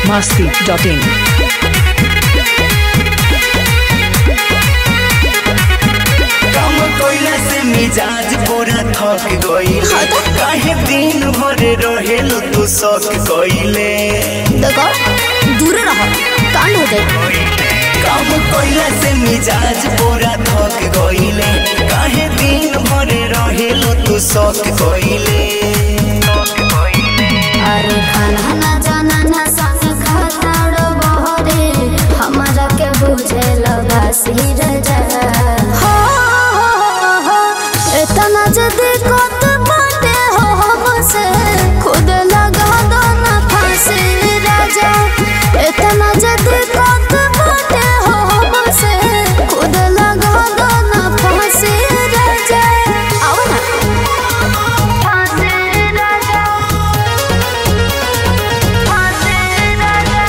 biharmasti.in मिजाज पूरा थक गइल काहे दिन भर रहेल तू शौक कइले देखो दूर रहो कांड हो जाए काम कइला से मिजाज पूरा थक गइले काहे दिन भर रहेल तू शौक कइले अरे खाना ना जाना ना संग खाताड़ो बहरे हमारा के बुझे लगा सिर जा इतना जल्दी कत बाटे हो हमसे खुद लगा दो ना फांसी राजा इतना जल्दी कत बाटे हो हमसे खुद लगा दो ना फांसी राजा आओ ना फांसी राजा फांसी राजा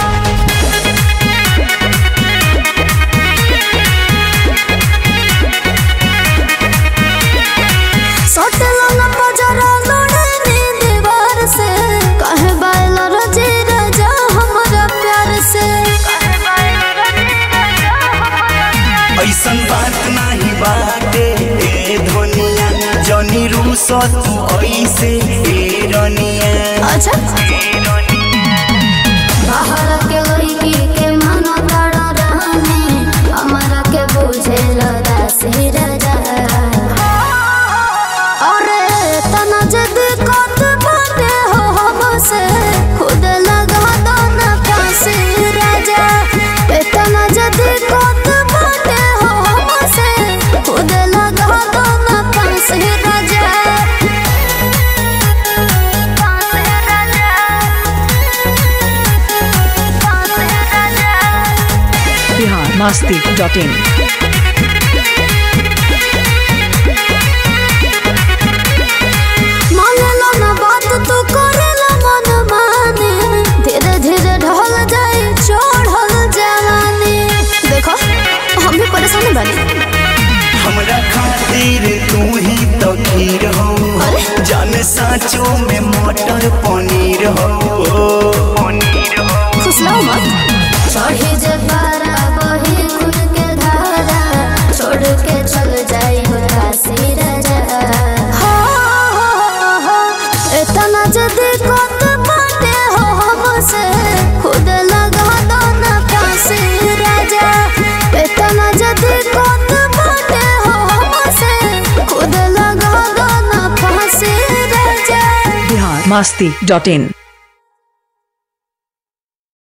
सोटलो ना पजरा लोड़े नी दीवार से कहे बायला रजी राजा हमारा प्यार से कहे बायला रजी राजा हमारा प्यार ऐसन बात नहीं बाटे ए धनिया जनी रूसो तू ऐसे ए रनिया अच्छा बाहर के लड़की के मन तड़ा रहने हमारा के बुझे लगा से राजा अरे तना जद कत बाटे हो हमसे खुद लगा दो ना फांसी राजा इतना जद कत बाटे हो हमसे खुद लगा दो ना फांसी राजा फांसी राजा फांसी राजा biharmasti.in मानेला ना बात तू करेला मन माने धीरे धीरे ढल जाए चढ़ल जवानी देखो हम भी परेशान बानी हमरा खातिर तू ही तो खीर हो जान साँचों में मटर पनीर हो फुसलाओ मत चढ़ी जे पारा बही खुद के धारा छोड़ के चल जाई काशी राजा इतना जल्दी कत बाटे हो हमसे खुद लगा दो ना फांसी राजा इतना जल्दी कत बाटे हो हमसे खुद लगा दो ना फांसी राजा biharmasti.in